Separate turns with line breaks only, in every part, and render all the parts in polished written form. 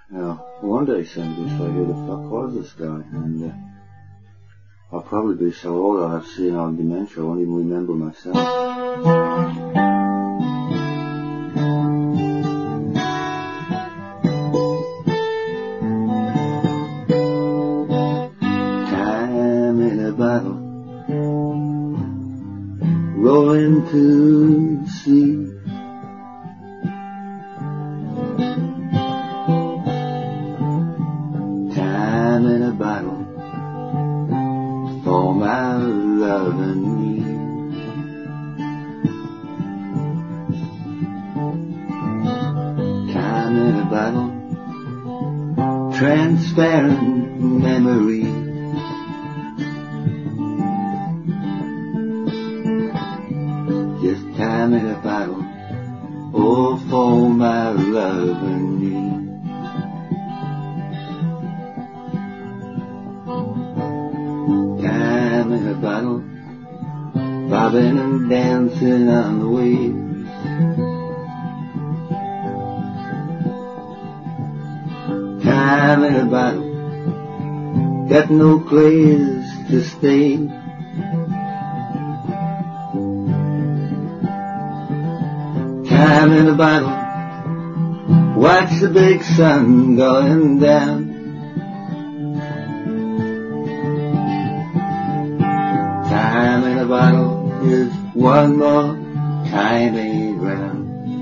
Now, one day someday, so who the fuck was this guy? And I'll probably be so old I'll have senile dementia, I won't even remember myself. Time in a bottle, rolling to the sea. Time in a bottle for my love and me. Time in a bottle, transparent memory. Just time in a bottle, oh, for my love and me. Time in a bottle, bobbing and dancing on the waves. Time in a bottle, got no place to stay. Time in a bottle, watch the big sun going down. Time in a bottle is one more tiny round.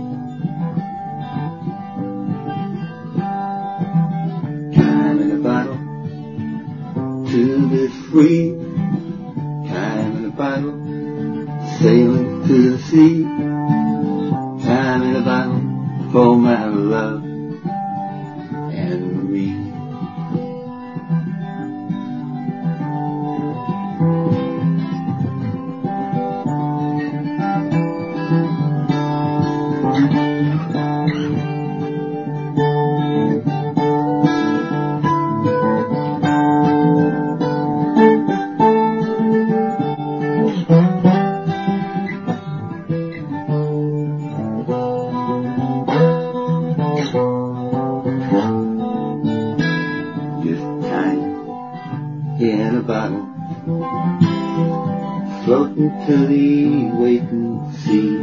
Time in a bottle to be free. Time in a bottle sailing to the sea. Time in a bottle for my love and me. In a bottle, floating to the waiting sea.